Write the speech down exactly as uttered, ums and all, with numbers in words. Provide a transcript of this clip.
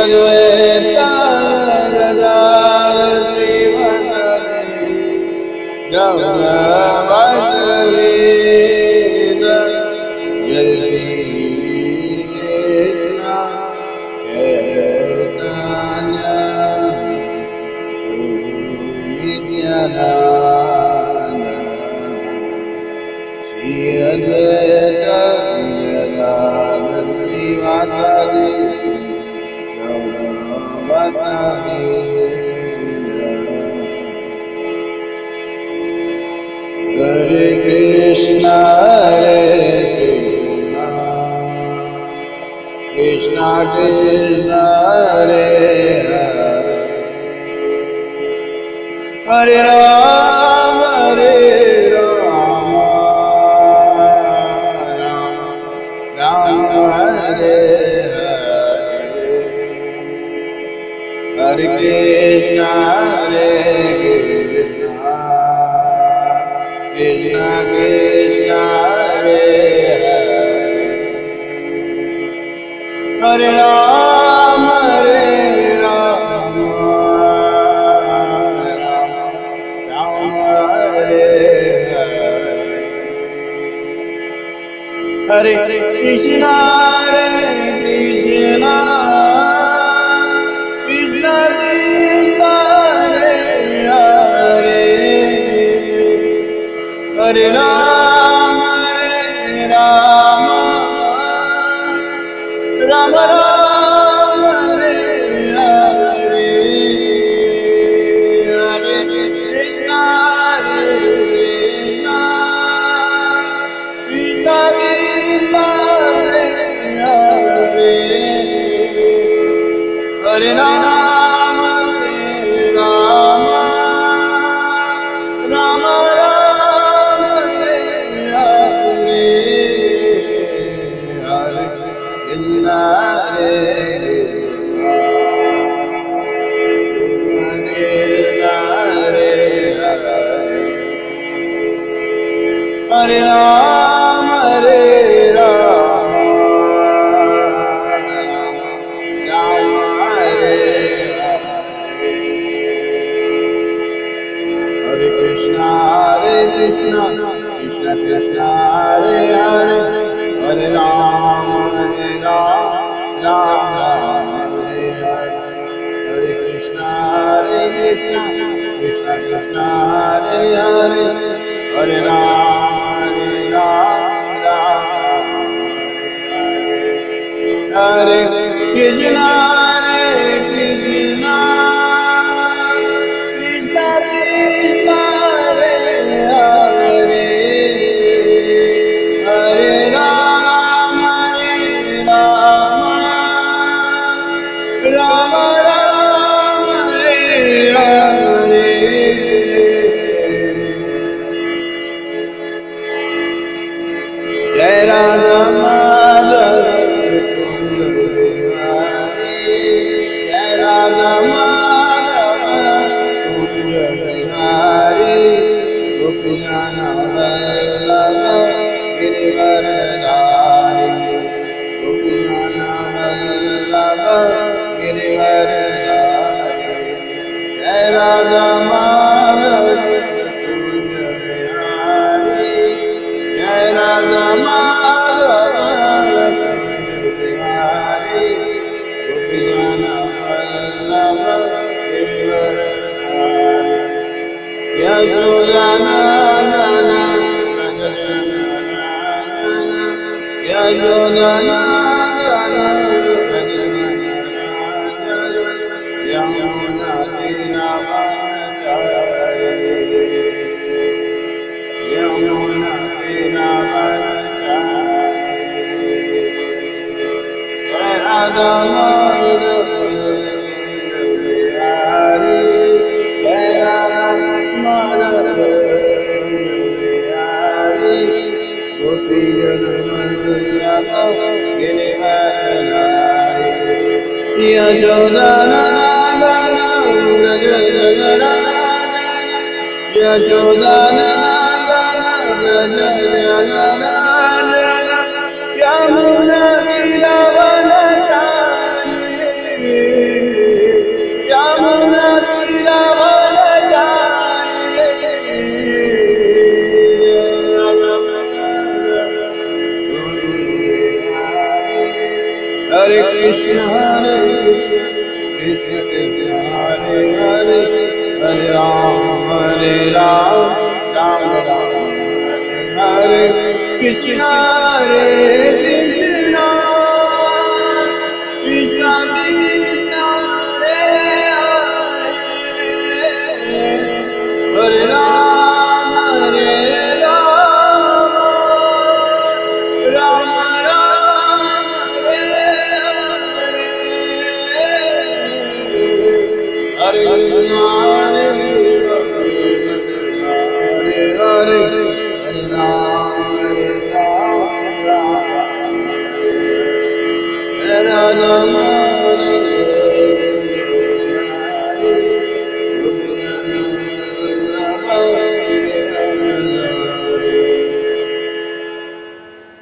Advaita Gadadhar Srivasadi Gauravadari Jai Shri Krishna Chaitanya Prabhu Nityananda Shri Advaita Gadadhar Srivasadi Gauravadari Hare Krishna, Hare Krishna, Krishna Krishna, Hare Hare, Hare Rama, Hare Rama, Rama Rama, Hare Hare, Hare Krishna, Hare Krishna, Krishna Krishna, Hare Hare, Hare Rama, Hare Rama, Rama Rama, Hare Hare, Hare Krishna, Hare Krishna, Krishna Krishna, Hare Hare, Hare Rama, Hare Rama, Rama Rama, Hare Hare, Hare Krishna, Hare Krishna, Krishna Krishna, Hare Hare, Hare Rama, Hare Rama, Rama Rama, Hare Hare, Hare Krishna, Hare Krishna, Krishna Krishna, Hare Hare, Hare Rama, Hare Rama, Rama Hare Hare, Hare Krishna, Hare Krishna, Krishna Krishna, Hare Hare, Hare Rama, Hare Rama, Rama Rama, Hare Hare, Hare Krishna, Hare Krishna, Krishna Krishna, Hare Hare, Hare Rama, Hare Rama, Rama Rama, Hare Hare, Hare Krishna, Hare Krishna, Krishna Krishna, Hare Hare, Hare Rama, Hare Rama, Rama Rama, Hare Hare, Jai Radha Madhava Kunja Bihari, Jai Radha Madhava Kunja Bihari, Gopijana Vallabha Girivaradhari, Gopijana Vallabha Girivaradhari, Jai Radha Madhava Kunja Bihari, Jai Radha Madhava Kunja Bihari, Gopijana Vallabha Girivaradhari, Yasodhanandana Raja Janardana, Yasodhanandana Raja Janardana, Yamuna Tiravanachari, Yamuna Tiravanachari, Jai Radha Madhava Kunja Bihari, Jai Radha Madhava Kunja Bihari, Gopijana Vallabha Girivaradhari, Yasodhanandana Raja Janardana, Yasodhanandana Raja Janardana, Yamuna Tiravanachari, Krishna, Hare Krishna, Krishna Krishna, Hare Hare, Hare Ram, Hare Ram, Ram Ram, Hare Hare, Krishna Hare Krishna, Krishna Krishna, Hare Hare, Hare Ram, Hare Ram, Ram Ram, Hare Hare, Hare Krishna, Hare Hare, Hare Ram, Hare Ram, Ram Ram, Hare Hare, Hare Rama,